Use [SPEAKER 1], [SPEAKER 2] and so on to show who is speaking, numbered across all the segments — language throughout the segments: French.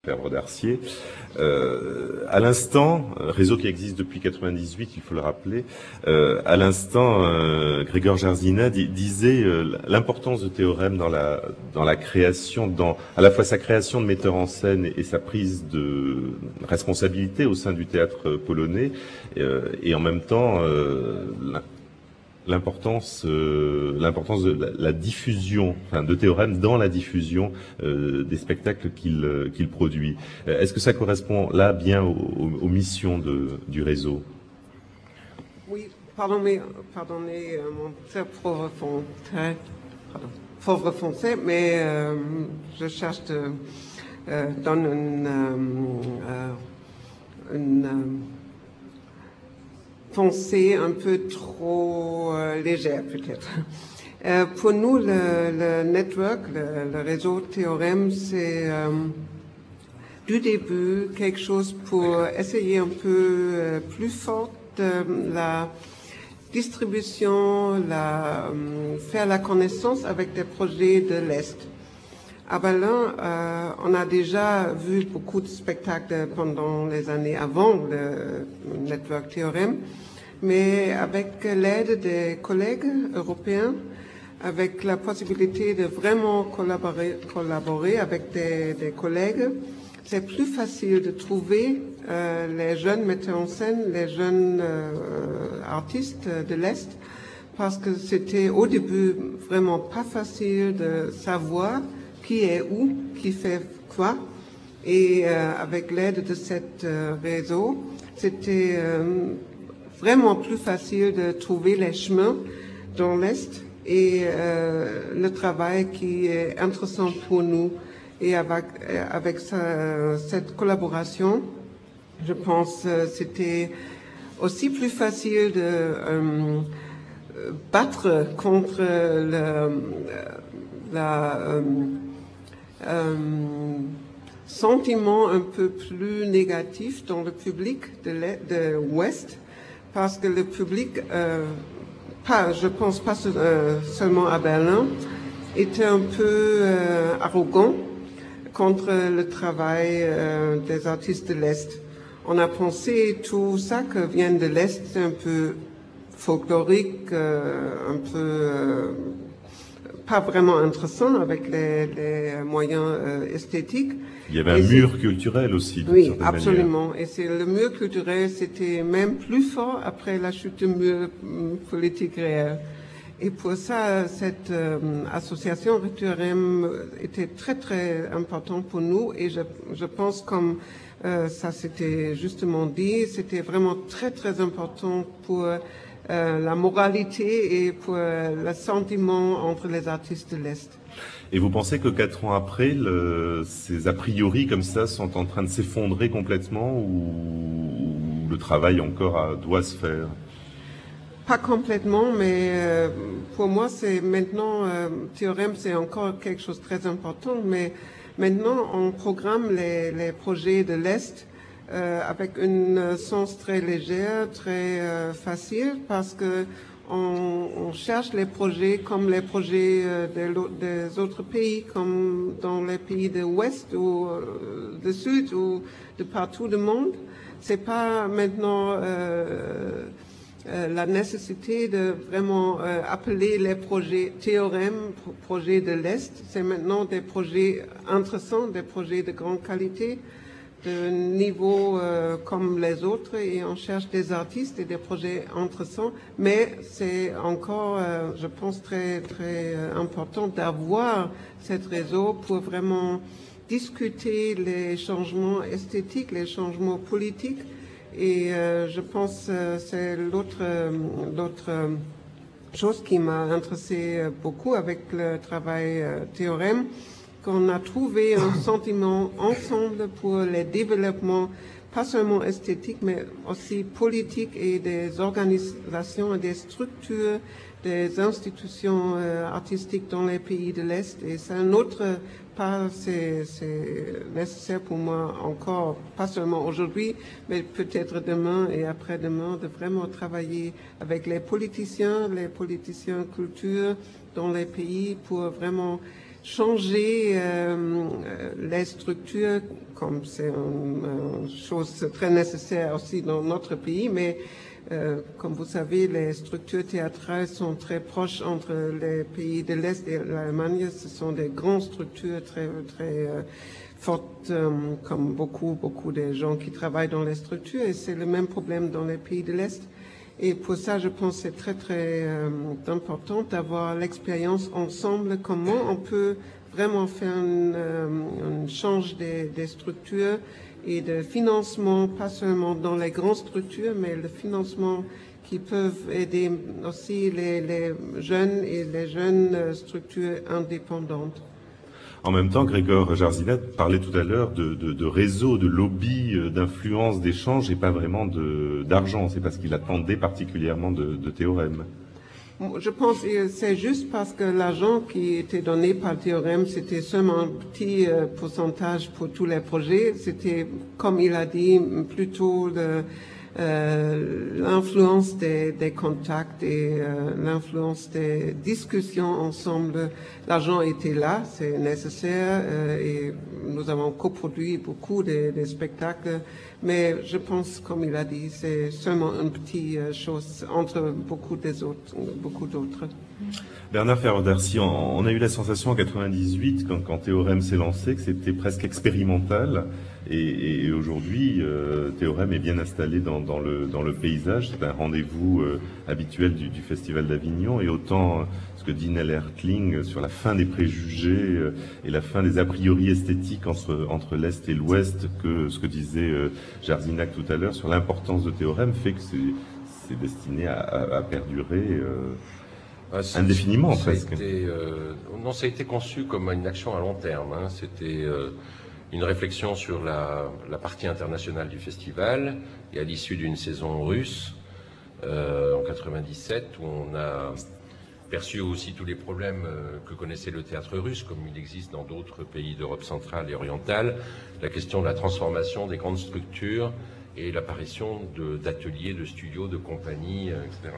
[SPEAKER 1] Perdre d'Arcier. À l'instant, réseau qui existe depuis 98, il faut le rappeler, à l'instant, Grégor Jarzyna disait l'importance de Théorème dans la création, à la fois sa création de metteur en scène et sa prise de responsabilité au sein du théâtre polonais, et en même temps l'importance de la diffusion, enfin, de Théorème dans la diffusion des spectacles qu'il produit. Est-ce que ça correspond là bien aux missions du réseau?
[SPEAKER 2] Oui, pardonnez mon très pauvre français, mais je cherche de donner une pensée un peu trop légère peut-être. Pour nous, le network, le réseau Théorème, c'est du début quelque chose pour essayer un peu plus fort la distribution, faire la connaissance avec des projets de l'Est. À Berlin, on a déjà vu beaucoup de spectacles pendant les années avant le Network Théorème, mais avec l'aide des collègues européens, avec la possibilité de vraiment collaborer avec des collègues, c'est plus facile de trouver les jeunes metteurs en scène, les jeunes artistes de l'Est, parce que c'était au début vraiment pas facile de savoir qui est où, qui fait quoi. Et avec l'aide de cet réseau, c'était vraiment plus facile de trouver les chemins dans l'Est et le travail qui est intéressant pour nous. Et avec cette collaboration, je pense c'était aussi plus facile de battre contre sentiment un peu plus négatif dans le public de l'Ouest, parce que le public, je pense pas seulement à Berlin, était un peu arrogant contre le travail des artistes de l'Est. On a pensé tout ça que vient de l'Est, c'est un peu folklorique, un peu pas vraiment intéressant avec les moyens esthétiques.
[SPEAKER 1] Il y avait un mur culturel aussi.
[SPEAKER 2] Oui, absolument. Et c'est le mur culturel, c'était même plus fort après la chute du mur politique réel. Et pour ça, cette association Théorème était très très importante pour nous. Et je pense, comme ça s'était justement dit, c'était vraiment très très important pour la moralité et pour le sentiment entre les artistes de l'Est.
[SPEAKER 1] Et vous pensez que 4 ans après, ces a priori comme ça sont en train de s'effondrer complètement, ou le travail encore doit se faire?
[SPEAKER 2] Pas complètement, mais pour moi, c'est maintenant, Théorème, c'est encore quelque chose de très important, mais maintenant, on programme les projets de l'Est avec un sens très léger, très facile, parce que on cherche les projets comme les projets des autres pays, comme dans les pays de l'Ouest ou du Sud ou de partout du monde. C'est pas maintenant la nécessité de vraiment appeler les projets Théorème, projets de l'Est. C'est maintenant des projets intéressants, des projets de grande qualité, de niveau comme les autres, et on cherche des artistes et des projets intéressants, mais c'est encore, je pense, très très important d'avoir ce réseau pour vraiment discuter les changements esthétiques, les changements politiques. Et je pense que c'est l'autre chose qui m'a intéressé beaucoup avec le travail Théorème, qu'on a trouvé un sentiment ensemble pour les développements, pas seulement esthétiques, mais aussi politiques, et des organisations et des structures, des institutions artistiques dans les pays de l'Est. Et c'est un autre pas, c'est nécessaire pour moi encore, pas seulement aujourd'hui, mais peut-être demain et après-demain, de vraiment travailler avec les politiciens culture dans les pays pour vraiment changer les structures comme c'est une chose très nécessaire aussi dans notre pays, mais comme vous savez, les structures théâtrales sont très proches entre les pays de l'Est et l'Allemagne. Ce sont des grandes structures très fortes, comme beaucoup des gens qui travaillent dans les structures, et c'est le même problème dans les pays de l'Est. Et pour ça, je pense que c'est très important d'avoir l'expérience ensemble, comment on peut vraiment faire un change des structures et de financement, pas seulement dans les grandes structures, mais le financement qui peuvent aider aussi les jeunes et les jeunes structures indépendantes.
[SPEAKER 1] En même temps, Grégor Jarzyna parlait tout à l'heure de réseau, de lobby, d'influence, d'échange et pas vraiment d'argent. C'est parce qu'il attendait particulièrement de Théorème.
[SPEAKER 2] Je pense que c'est juste parce que l'argent qui était donné par Théorème, c'était seulement un petit pourcentage pour tous les projets. C'était, comme il a dit, plutôt l'influence des contacts et l'influence des discussions ensemble. L'argent était là, c'est nécessaire, et nous avons coproduit beaucoup des spectacles, mais je pense, comme il a dit, c'est seulement une petite chose entre beaucoup d'autres.
[SPEAKER 1] Bernard Ferrer-Darcy, on a eu la sensation en 98, quand Théorème s'est lancé, que c'était presque expérimental. Et aujourd'hui, Théorème est bien installé dans le paysage. C'est un rendez-vous habituel du Festival d'Avignon. Et autant ce que dit Nell Hertling sur la fin des préjugés et la fin des a priori esthétiques entre l'Est et l'Ouest, que ce que disait Jarzyna tout à l'heure sur l'importance de Théorème, fait que c'est destiné à perdurer indéfiniment presque.
[SPEAKER 3] Non, ça a été conçu comme une action à long terme. Hein. C'était une réflexion sur la partie internationale du festival, et à l'issue d'une saison russe en 97, où on a perçu aussi tous les problèmes que connaissait le théâtre russe, comme il existe dans d'autres pays d'Europe centrale et orientale, la question de la transformation des grandes structures et l'apparition d'ateliers, de studios, de compagnies, etc.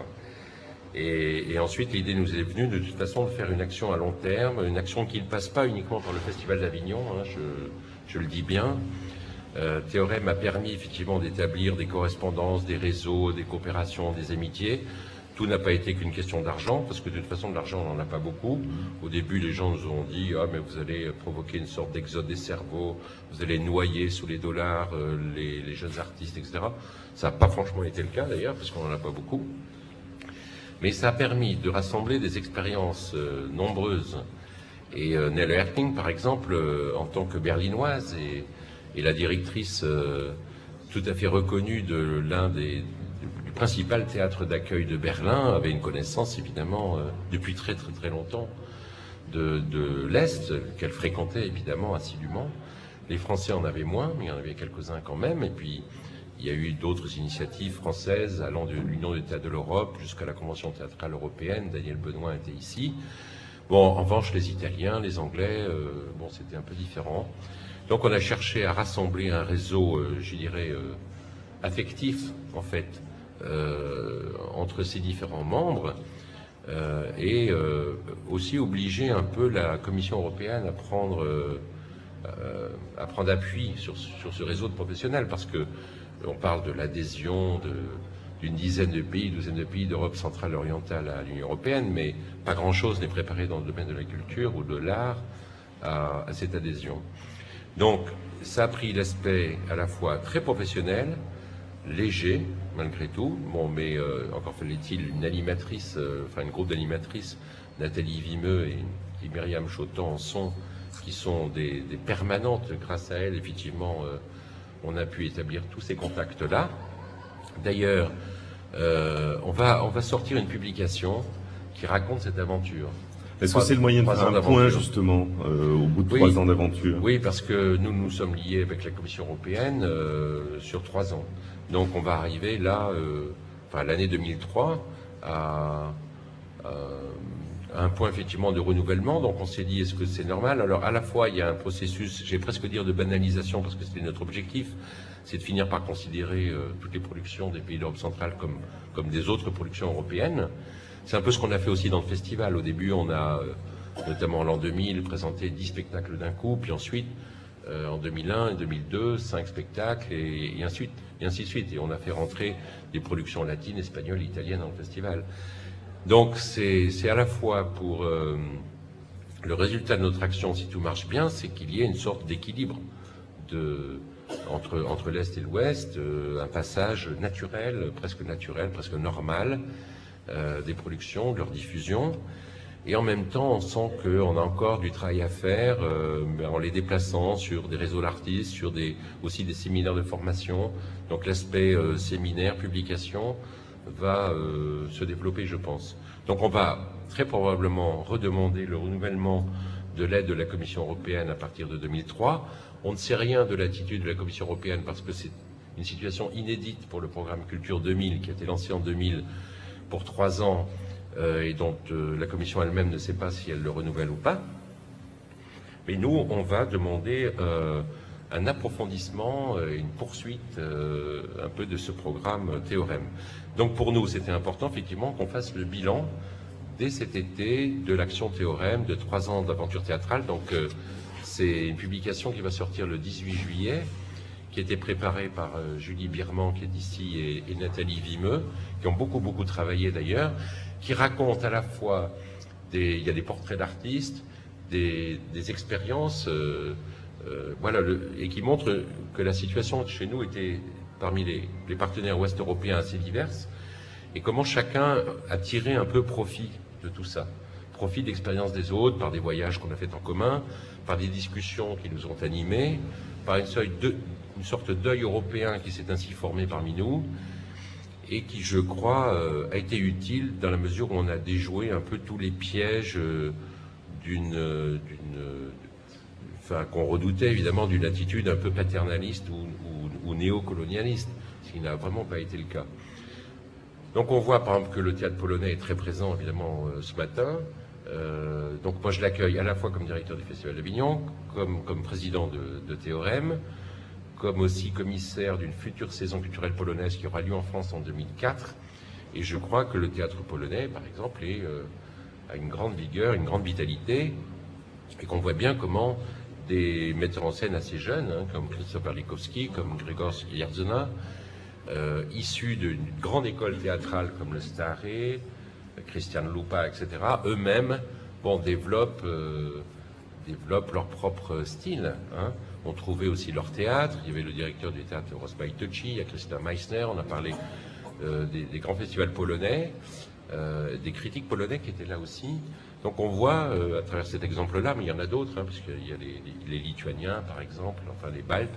[SPEAKER 3] Et ensuite, l'idée nous est venue de toute façon de faire une action à long terme, une action qui ne passe pas uniquement par le Festival d'Avignon, hein, je le dis bien. Théorème a permis effectivement d'établir des correspondances, des réseaux, des coopérations, des amitiés. Tout n'a pas été qu'une question d'argent, parce que de toute façon, de l'argent, on n'en a pas beaucoup. Au début, les gens nous ont dit « Ah, mais vous allez provoquer une sorte d'exode des cerveaux, vous allez noyer sous les dollars les jeunes artistes, etc. » Ça n'a pas franchement été le cas, d'ailleurs, parce qu'on n'en a pas beaucoup. Mais ça a permis de rassembler des expériences nombreuses. Et Nell Hertling, par exemple, en tant que berlinoise et la directrice tout à fait reconnue de du principal théâtre d'accueil de Berlin, avait une connaissance évidemment depuis très très très longtemps de l'Est, qu'elle fréquentait évidemment assidûment. Les Français en avaient moins, mais il y en avait quelques-uns quand même. Et puis il y a eu d'autres initiatives françaises allant de l'Union des théâtres de l'Europe jusqu'à la Convention théâtrale européenne. Daniel Benoît était ici. Bon, en revanche, les Italiens, les Anglais, bon, c'était un peu différent. Donc on a cherché à rassembler un réseau, je dirais, affectif, en fait, entre ces différents membres, et aussi obliger un peu la Commission européenne à prendre appui sur ce réseau de professionnels, parce que on parle de l'adhésion d'une douzaine de pays d'Europe centrale et orientale à l'Union européenne, mais pas grand-chose n'est préparé dans le domaine de la culture ou de l'art à cette adhésion. Donc, ça a pris l'aspect à la fois très professionnel, léger, malgré tout. Bon, mais encore fallait-il une animatrice, un groupe d'animatrices, Nathalie Vimeux et Myriam Chotan en son, qui sont des permanentes. Grâce à elles, effectivement, on a pu établir tous ces contacts-là. D'ailleurs, on va sortir une publication qui raconte cette aventure.
[SPEAKER 1] Est-ce que c'est le moyen de faire un point, justement, au bout de 3 ans d'aventure?
[SPEAKER 3] Oui, parce que nous sommes liés avec la Commission européenne sur 3 ans. Donc on va arriver là, l'année 2003, à un point effectivement de renouvellement. Donc on s'est dit, est-ce que c'est normal? Alors à la fois, il y a un processus, j'ai presque dire de banalisation, parce que c'était notre objectif, c'est de finir par considérer toutes les productions des pays d'Europe centrale comme des autres productions européennes. C'est un peu ce qu'on a fait aussi dans le festival. Au début, on a, notamment en l'an 2000, présenté 10 spectacles d'un coup, puis ensuite, En 2001 et 2002, 5 spectacles et ainsi de suite. Et on a fait rentrer des productions latines, espagnoles, italiennes dans le festival. Donc c'est à la fois pour le résultat de notre action, si tout marche bien, c'est qu'il y ait une sorte d'équilibre entre l'Est et l'Ouest, un passage naturel, presque normal, des productions, de leur diffusion. Et en même temps, on sent qu'on a encore du travail à faire en les déplaçant sur des réseaux d'artistes, sur aussi des séminaires de formation. Donc l'aspect séminaire, publication va se développer, je pense. Donc on va très probablement redemander le renouvellement de l'aide de la Commission européenne à partir de 2003. On ne sait rien de l'attitude de la Commission européenne parce que c'est une situation inédite pour le programme Culture 2000 qui a été lancé en 2000 pour 3 ans. Et dont la Commission elle-même ne sait pas si elle le renouvelle ou pas. Mais nous, on va demander un approfondissement, une poursuite un peu de ce programme Théorème. Donc pour nous, c'était important effectivement qu'on fasse le bilan dès cet été de l'action Théorème, de 3 ans d'aventure théâtrale. Donc c'est une publication qui va sortir le 18 juillet, qui a été préparée par Julie Birman, qui est d'ici, et Nathalie Vimeux, qui ont beaucoup travaillé d'ailleurs, qui raconte à la fois il y a des portraits d'artistes, des expériences, et qui montre que la situation chez nous était parmi les partenaires ouest européens assez diverses, et comment chacun a tiré un peu profit de tout ça. Profit d'expériences des autres, par des voyages qu'on a fait en commun, par des discussions qui nous ont animés, par une sorte d'œil européen qui s'est ainsi formé parmi nous, et qui, je crois, a été utile dans la mesure où on a déjoué un peu tous les pièges qu'on redoutait évidemment d'une attitude un peu paternaliste ou néocolonialiste, ce qui n'a vraiment pas été le cas. Donc on voit par exemple que le théâtre polonais est très présent évidemment ce matin. Donc moi je l'accueille à la fois comme directeur du Festival d'Avignon, comme président de Théorème, comme aussi commissaire d'une future saison culturelle polonaise qui aura lieu en France en 2004. Et je crois que le théâtre polonais, par exemple, a une grande vigueur, une grande vitalité, et qu'on voit bien comment des metteurs en scène assez jeunes, comme Krzysztof Berlikowski, comme Grzegorz Jerzyna, issus d'une grande école théâtrale comme le Stary, Christian Lupa, etc., eux-mêmes développent leur propre style, ont trouvé aussi leur théâtre. Il y avait le directeur du théâtre Rosmaj Toczy, il y a Christina Meissner, on a parlé des grands festivals polonais, des critiques polonais qui étaient là aussi. Donc on voit à travers cet exemple-là, mais il y en a d'autres, puisqu'il y a les Lituaniens par exemple, enfin les Baltes,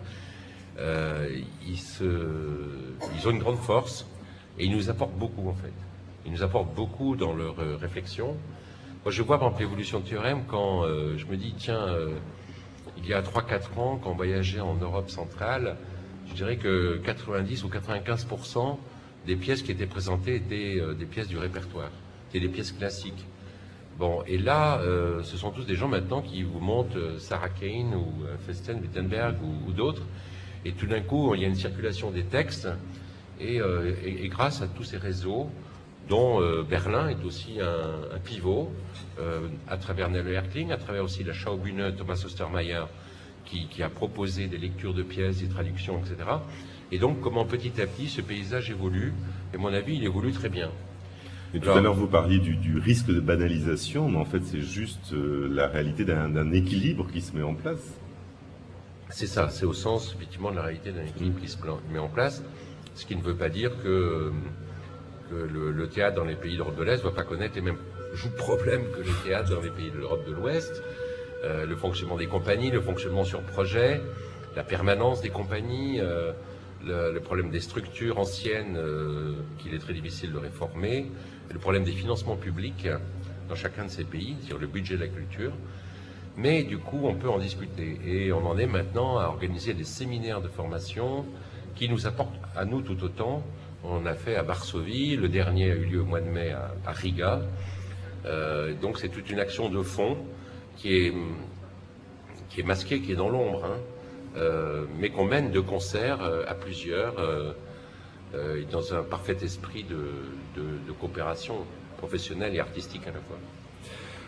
[SPEAKER 3] ils ont une grande force et ils nous apportent beaucoup en fait. Ils nous apportent beaucoup dans leur réflexion. Moi je vois par exemple l'évolution de Théorème quand je me dis tiens, il y a 3-4 ans, quand on voyageait en Europe centrale, je dirais que 90 ou 95% des pièces qui étaient présentées étaient des pièces du répertoire, étaient des pièces classiques. Bon, et là, ce sont tous des gens maintenant qui vous montrent Sarah Kane ou Festen, Wittenberg ou d'autres, et tout d'un coup, il y a une circulation des textes, et grâce à tous ces réseaux, dont Berlin est aussi un pivot, à travers Nelle Herkling, à travers aussi la Schaubühne Thomas Ostermayer, qui a proposé des lectures de pièces, des traductions, etc. Et donc, comment petit à petit ce paysage évolue, et à mon avis, il évolue très bien.
[SPEAKER 1] Mais tout à l'heure, vous parliez du risque de banalisation, mais en fait, c'est juste la réalité d'un équilibre qui se met en place.
[SPEAKER 3] C'est ça, c'est au sens, effectivement, de la réalité d'un équilibre qui se met en place, ce qui ne veut pas dire que le théâtre dans les pays d'Europe de l'Est ne va pas connaître les mêmes problèmes que le théâtre dans les pays de l'Europe de l'Ouest. Le fonctionnement des compagnies, le fonctionnement sur projet, la permanence des compagnies, le problème des structures anciennes qu'il est très difficile de réformer, le problème des financements publics dans chacun de ces pays, sur le budget de la culture. Mais du coup, on peut en discuter. Et on en est maintenant à organiser des séminaires de formation qui nous apportent à nous tout autant. On a fait à Varsovie, le dernier a eu lieu au mois de mai à Riga. Donc c'est toute une action de fond qui est masquée, qui est dans l'ombre, mais qu'on mène de concert à plusieurs, dans un parfait esprit de coopération professionnelle et artistique à la fois.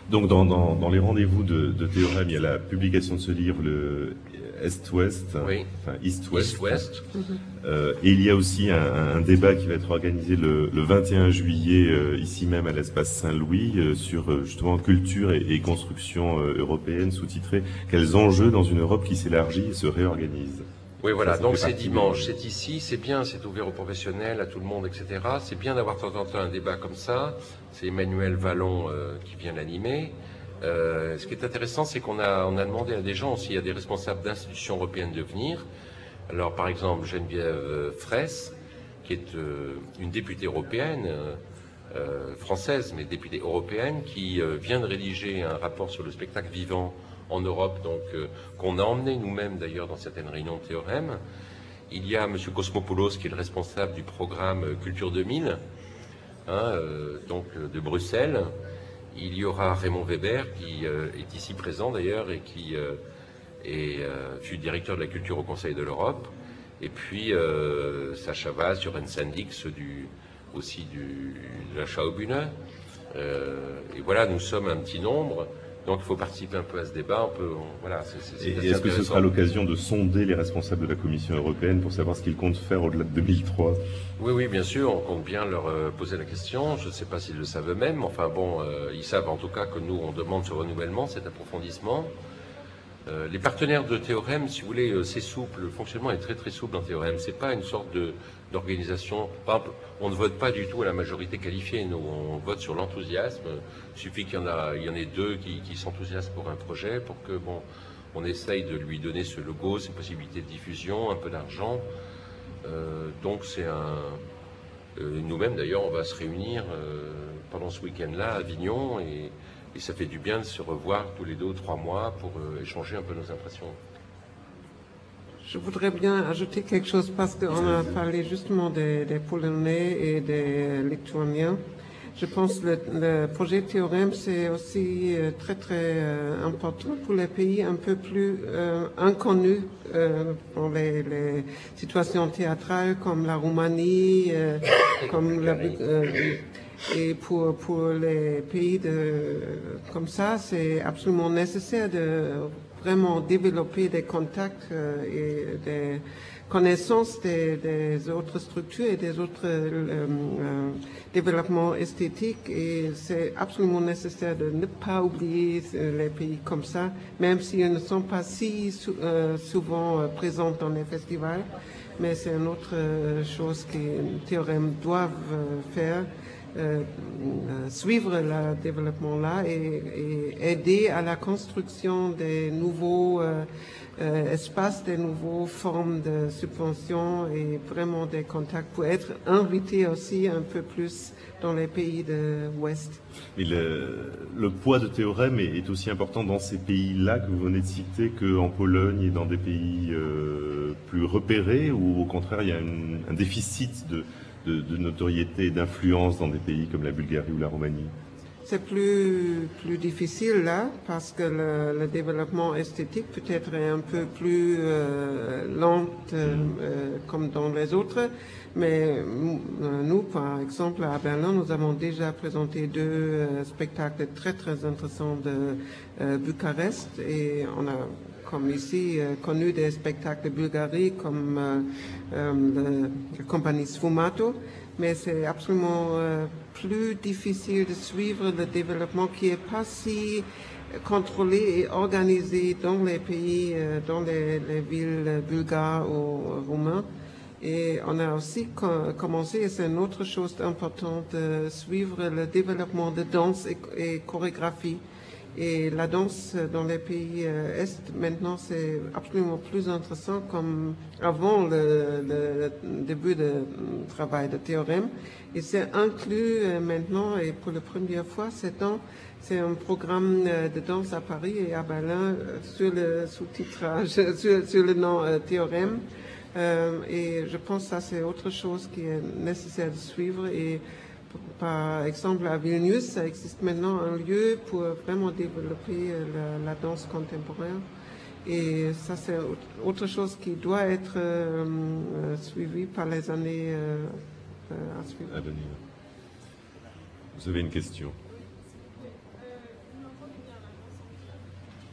[SPEAKER 1] Donc dans les rendez-vous de Théorème, il y a la publication de ce livre, le Est-Ouest,
[SPEAKER 3] Oui.
[SPEAKER 1] enfin East-West.
[SPEAKER 3] East-West.
[SPEAKER 1] Et il y a aussi un débat qui va être organisé le 21 juillet, ici même à l'espace Saint-Louis, sur justement culture et construction européenne, sous-titré « Quels enjeux dans une Europe qui s'élargit et se réorganise ?»
[SPEAKER 3] Oui, voilà,
[SPEAKER 1] Ça
[SPEAKER 3] donc
[SPEAKER 1] fait
[SPEAKER 3] c'est
[SPEAKER 1] partie
[SPEAKER 3] dimanche, c'est ici, c'est bien, c'est ouvert aux professionnels, à tout le monde, etc. C'est bien d'avoir de temps en temps un débat comme ça. C'est Emmanuel Vallon qui vient l'animer. Ce qui est intéressant, c'est qu'on a demandé à des gens aussi, à des responsables d'institutions européennes de venir. Alors, par exemple, Geneviève Fraisse, qui est une députée européenne, française, mais députée européenne, qui vient de rédiger un rapport sur le spectacle vivant en Europe, donc qu'on a emmené nous-mêmes d'ailleurs dans certaines réunions de Théorème. Il y a M. Cosmopoulos, qui est le responsable du programme Culture 2000, donc de Bruxelles. Il y aura Raymond Weber, qui est ici présent d'ailleurs, et qui fut directeur de la culture au Conseil de l'Europe. Et puis Sacha Vaz, Joren Sendix, aussi de la Schaubühne. Et voilà, nous sommes un petit nombre. Donc il faut participer un peu à ce débat. Voilà,
[SPEAKER 1] et est-ce que ce sera l'occasion de sonder les responsables de la Commission européenne pour savoir ce qu'ils comptent faire au-delà de 2003 ?
[SPEAKER 3] Oui, bien sûr, on compte bien leur poser la question. Je ne sais pas s'ils le savent eux-mêmes. Enfin bon, ils savent en tout cas que nous, on demande ce renouvellement, cet approfondissement. Les partenaires de Théorème, si vous voulez, c'est souple. Le fonctionnement est très très souple dans Théorème. C'est pas une sorte d'organisation. Par exemple, on ne vote pas du tout à la majorité qualifiée. Nous, on vote sur l'enthousiasme. Il suffit qu'il y en ait deux qui s'enthousiasment pour un projet, pour que on essaye de lui donner ce logo, ces possibilités de diffusion, un peu d'argent. Donc c'est nous-mêmes d'ailleurs, on va se réunir pendant ce week-end-là à Avignon et ça fait du bien de se revoir tous les 2 ou 3 mois pour échanger un peu nos impressions.
[SPEAKER 2] Je voudrais bien ajouter quelque chose parce qu'on a parlé justement des Polonais et des Lituaniens. Je pense que le projet Théorème, c'est aussi très très important pour les pays un peu plus inconnus pour les situations théâtrales comme la Roumanie, comme et pour les pays comme ça, c'est absolument nécessaire de vraiment développer des contacts et des connaissances des autres structures et des autres développements esthétiques. Et c'est absolument nécessaire de ne pas oublier les pays comme ça, même s'ils ne sont pas si souvent présents dans les festivals. Mais c'est une autre chose que Théorème doivent faire. Suivre le développement là et aider à la construction des nouveaux espaces, des nouvelles formes de subventions et vraiment des contacts pour être invité aussi un peu plus dans les pays de l'Ouest.
[SPEAKER 1] Mais le poids de Théorème est aussi important dans ces pays-là que vous venez de citer qu'en Pologne et dans des pays plus repérés, ou au contraire il y a un déficit de notoriété et d'influence dans des pays comme la Bulgarie ou la Roumanie?
[SPEAKER 2] C'est plus difficile là parce que le développement esthétique peut-être est un peu plus lent comme dans les autres. Mais nous, par exemple, à Berlin, nous avons déjà présenté 2 spectacles très très intéressants de Bucarest et on a comme ici, connu des spectacles de Bulgarie comme la compagnie Sfumato, mais c'est absolument plus difficile de suivre le développement qui n'est pas si contrôlé et organisé dans les pays, dans les villes bulgares ou roumaines. Et on a aussi commencé, et c'est une autre chose importante, de suivre le développement de danse et chorégraphie. Et la danse dans les pays Est, maintenant, c'est absolument plus intéressant comme avant le début du travail de Théorème. Et c'est inclus maintenant, et pour la première fois, c'est un programme de danse à Paris et à Berlin sur le sous-titrage, sur le nom Théorème. Et je pense que ça, c'est autre chose qui est nécessaire de suivre. Et par exemple, à Vilnius, ça existe maintenant un lieu pour vraiment développer la danse contemporaine. Et ça, c'est autre chose qui doit être suivie par les années à suivre.
[SPEAKER 1] À venir. Vous avez une question?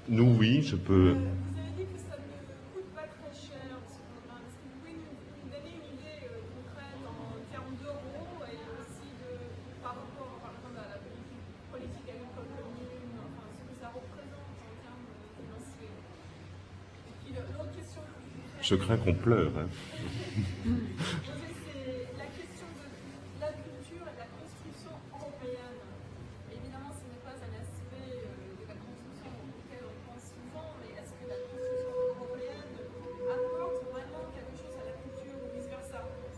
[SPEAKER 1] Nous, oui, je peux...
[SPEAKER 4] Vous avez dit que ça ne coûte pas très cher ce programme. Est-ce que vous pouvez nous donner une idée concrète en termes d'euros et aussi par rapport par exemple, à la politique agricole commune, enfin, ce que ça représente en termes financiers? Et puis l'autre question que je voudrais
[SPEAKER 1] Je crains qu'on pleure. Hein.
[SPEAKER 4] poser, c'est la question de la culture et de la construction européenne. Évidemment, ce n'est pas un aspect de la construction auquel on pense souvent, mais est-ce que la construction européenne apporte vraiment quelque chose à la culture ou vice-versa?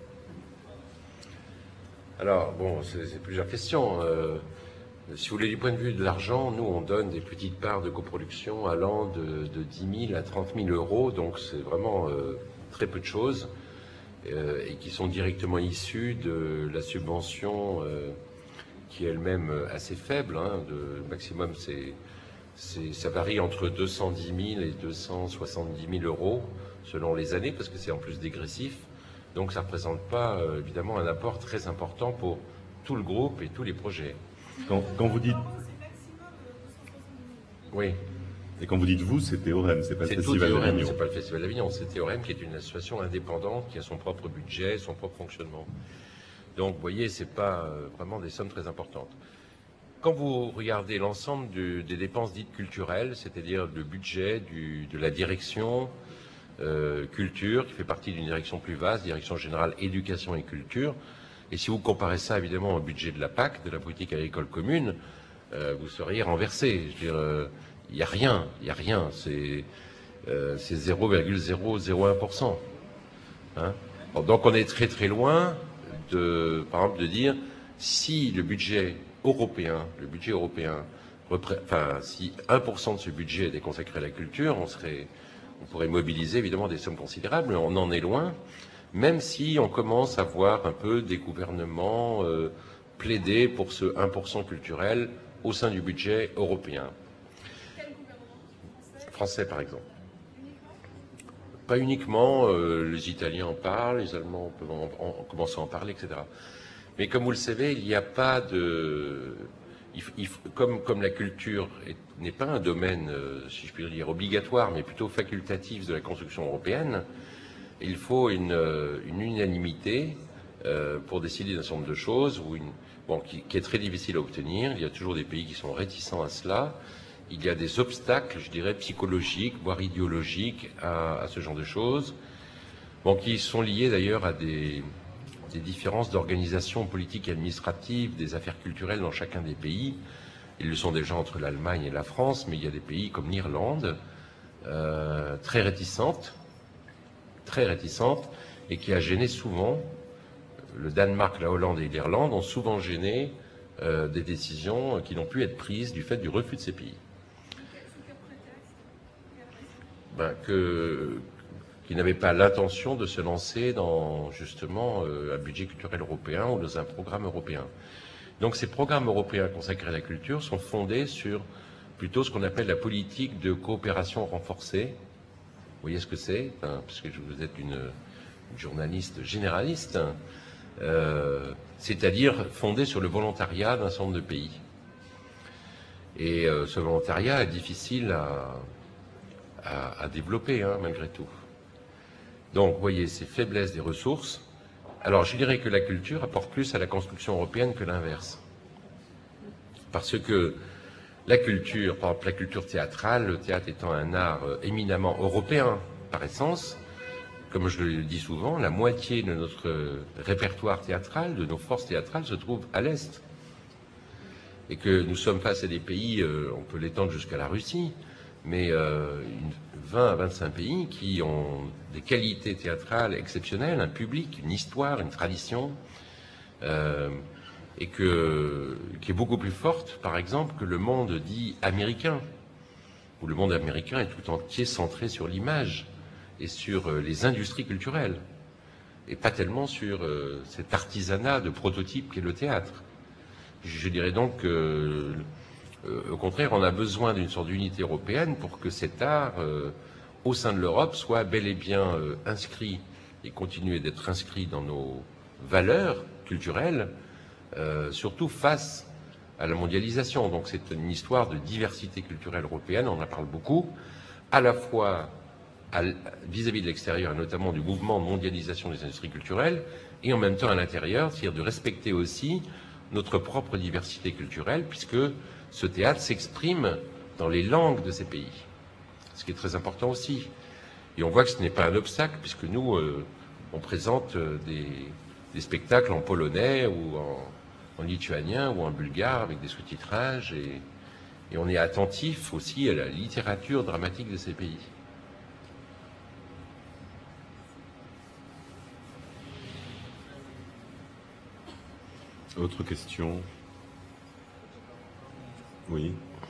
[SPEAKER 3] Alors, bon, c'est plusieurs questions. Si vous voulez, du point de vue de l'argent, nous, on donne des petites parts de coproduction allant de 10 000 à 30 000 euros, donc c'est vraiment très peu de choses, et qui sont directement issues de la subvention qui est elle-même assez faible. Hein, le maximum, ça varie entre 210 000 et 270 000 euros selon les années, parce que c'est en plus dégressif. Donc ça ne représente pas, évidemment, un apport très important pour tout le groupe et tous les projets.
[SPEAKER 1] Quand vous dites...
[SPEAKER 4] C'est maximum 270 000.
[SPEAKER 3] Oui,
[SPEAKER 1] Et quand vous dites vous, c'est Théorème, c'est pas le
[SPEAKER 3] c'est tout
[SPEAKER 1] Festival
[SPEAKER 3] Théorème,
[SPEAKER 1] d'Avignon.
[SPEAKER 3] c'est pas le Festival d'Avignon, c'est Théorème qui est une association indépendante qui a son propre budget, son propre fonctionnement. Donc, vous voyez, c'est pas vraiment des sommes très importantes. Quand vous regardez l'ensemble des dépenses dites culturelles, c'est-à-dire le budget de la direction culture, qui fait partie d'une direction plus vaste, direction générale éducation et culture, et si vous comparez ça évidemment au budget de la PAC, de la politique agricole commune, vous seriez renversé. Je veux dire, il n'y a rien, c'est 0,001%. Hein. Donc on est très très loin par exemple, de dire si le budget européen, si 1% de ce budget était consacré à la culture, on pourrait mobiliser évidemment des sommes considérables, mais on en est loin, même si on commence à voir un peu des gouvernements plaider pour ce 1% culturel au sein du budget européen.
[SPEAKER 4] Quel gouvernement?
[SPEAKER 3] Français, par exemple. Pas uniquement, les Italiens en parlent, les Allemands commencent à en parler, etc. Mais comme vous le savez, il n'y a pas de... Comme la culture n'est pas un domaine, si je puis dire, obligatoire, mais plutôt facultatif de la construction européenne, il faut une unanimité pour décider d'un certain nombre de choses, qui est très difficile à obtenir. Il y a toujours des pays qui sont réticents à cela. Il y a des obstacles, je dirais, psychologiques, voire idéologiques à ce genre de choses, qui sont liés d'ailleurs à des différences d'organisation politique et administrative des affaires culturelles dans chacun des pays. Ils le sont déjà entre l'Allemagne et la France, mais il y a des pays comme l'Irlande, très réticentes, et qui a gêné souvent, le Danemark, la Hollande et l'Irlande ont souvent gêné des décisions qui n'ont pu être prises du fait du refus de ces pays. Qui n'avaient pas l'intention de se lancer dans, justement, un budget culturel européen ou dans un programme européen. Donc ces programmes européens consacrés à la culture sont fondés sur plutôt ce qu'on appelle la politique de coopération renforcée. Vous voyez ce que c'est, parce que vous êtes une journaliste généraliste, c'est-à-dire fondée sur le volontariat d'un certain nombre de pays. Et ce volontariat est difficile à développer, malgré tout. Donc, vous voyez, ces faiblesses des ressources. Alors, je dirais que la culture apporte plus à la construction européenne que l'inverse. Parce que la culture, par exemple la culture théâtrale, le théâtre étant un art éminemment européen par essence, comme je le dis souvent, la moitié de notre répertoire théâtral, de nos forces théâtrales, se trouve à l'Est. Et que nous sommes face à des pays, on peut l'étendre jusqu'à la Russie, mais 20 à 25 pays qui ont des qualités théâtrales exceptionnelles, un public, une histoire, une tradition, et qui est beaucoup plus forte, par exemple, que le monde dit américain, où le monde américain est tout entier centré sur l'image et sur les industries culturelles, et pas tellement sur cet artisanat de prototype qu'est le théâtre. Je dirais donc que au contraire, on a besoin d'une sorte d'unité européenne pour que cet art, au sein de l'Europe, soit bel et bien inscrit et continue d'être inscrit dans nos valeurs culturelles, surtout face à la mondialisation. Donc c'est une histoire de diversité culturelle européenne, on en parle beaucoup, à la fois vis-à-vis de l'extérieur, et notamment du mouvement de mondialisation des industries culturelles, et en même temps à l'intérieur, c'est-à-dire de respecter aussi notre propre diversité culturelle, puisque ce théâtre s'exprime dans les langues de ces pays, ce qui est très important aussi. Et on voit que ce n'est pas un obstacle, puisque nous, on présente des spectacles en polonais ou en lituanien ou en bulgare avec des sous-titrages, et on est attentif aussi à la littérature dramatique de ces pays.
[SPEAKER 1] Autre question? Oui.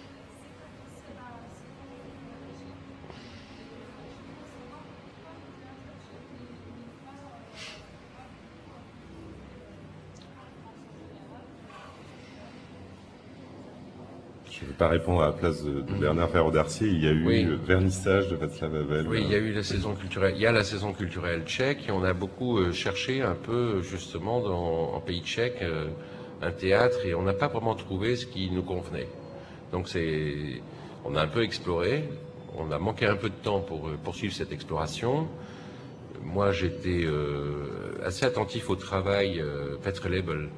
[SPEAKER 1] Je ne vais pas répondre à la place de Bernard Ferraud-Darcier. Il y a eu le vernissage de Václav Havel.
[SPEAKER 3] Oui, il y a eu la saison culturelle. Il y a la saison culturelle tchèque et on a beaucoup cherché un peu justement en pays tchèque un théâtre et on n'a pas vraiment trouvé ce qui nous convenait. Donc on a un peu exploré. On a manqué un peu de temps pour poursuivre cette exploration. Moi, j'étais assez attentif au travail Petr Lebel,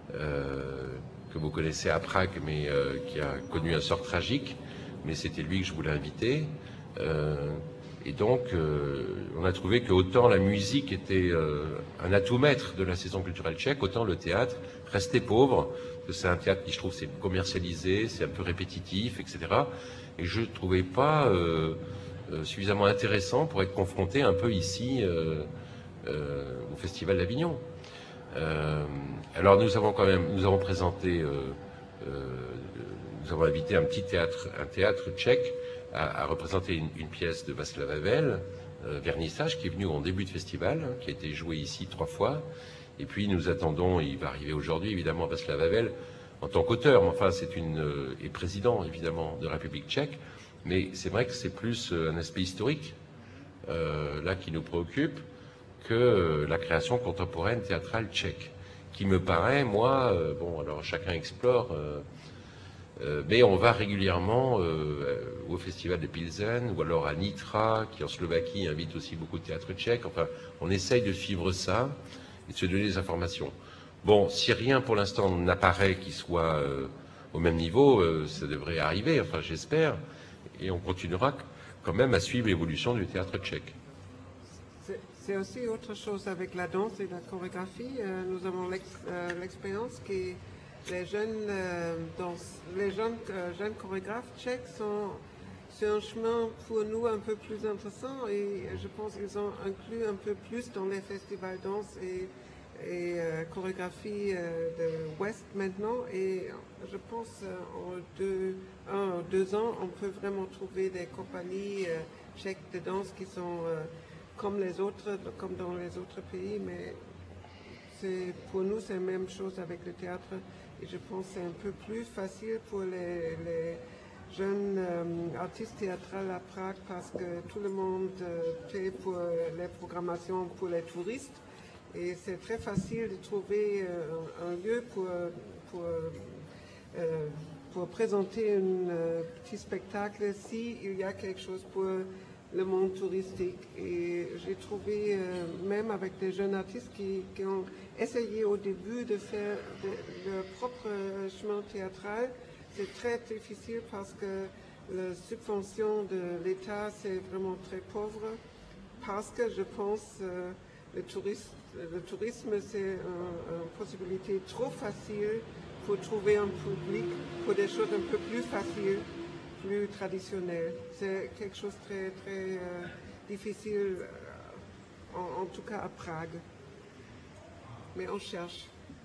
[SPEAKER 3] que vous connaissez à Prague, mais qui a connu un sort tragique. Mais c'était lui que je voulais inviter. Et donc, on a trouvé que autant la musique était un atout maître de la saison culturelle tchèque, autant le théâtre restait pauvre. Que c'est un théâtre qui, je trouve, c'est commercialisé, c'est un peu répétitif, etc. Et je ne trouvais pas suffisamment intéressant pour être confronté un peu ici au Festival d'Avignon. Alors nous avons présenté, nous avons invité un théâtre tchèque à représenter une pièce de Václav Havel, Vernissage, qui est venu en début de festival, qui a été joué ici 3 fois. Et puis nous attendons, il va arriver aujourd'hui évidemment Václav Havel en tant qu'auteur, mais enfin et président évidemment de la République tchèque. Mais c'est vrai que c'est plus un aspect historique là qui nous préoccupe que la création contemporaine théâtrale tchèque, qui me paraît, moi, bon, alors chacun explore, mais on va régulièrement au festival de Pilsen, ou alors à Nitra, qui en Slovaquie invite aussi beaucoup de théâtre tchèque. Enfin, on essaye de suivre ça et de se donner des informations. Bon, si rien pour l'instant n'apparaît qui soit au même niveau, ça devrait arriver, enfin j'espère, et on continuera quand même à suivre l'évolution du théâtre tchèque.
[SPEAKER 2] C'est aussi autre chose avec la danse et la chorégraphie. Nous avons l'expérience que les jeunes chorégraphes tchèques sont sur un chemin pour nous un peu plus intéressant et je pense qu'ils ont inclus un peu plus dans les festivals danse et chorégraphie de l'Ouest maintenant. Et je pense en 1 ou 2 ans, on peut vraiment trouver des compagnies tchèques de danse qui sont comme dans les autres pays, mais pour nous c'est la même chose avec le théâtre et je pense que c'est un peu plus facile pour les jeunes artistes théâtrales à Prague parce que tout le monde paie pour les programmations pour les touristes et c'est très facile de trouver un lieu pour présenter un petit spectacle s'il y a quelque chose pour le monde touristique. Et j'ai trouvé, même avec des jeunes artistes qui ont essayé au début de faire leur propre chemin théâtral, c'est très difficile parce que la subvention de l'État, c'est vraiment très pauvre, parce que je pense le tourisme, c'est une possibilité trop facile pour trouver un public pour des choses un peu plus faciles, plus traditionnelles. C'est quelque chose de très, très difficile, en tout cas à Prague. Mais on cherche.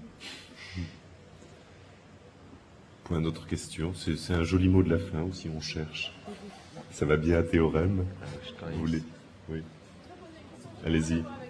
[SPEAKER 1] Point d'autres questions. C'est un joli mot de la fin aussi, on cherche. Ça va bien à Théorème. Vous voulez? Oui. Allez-y.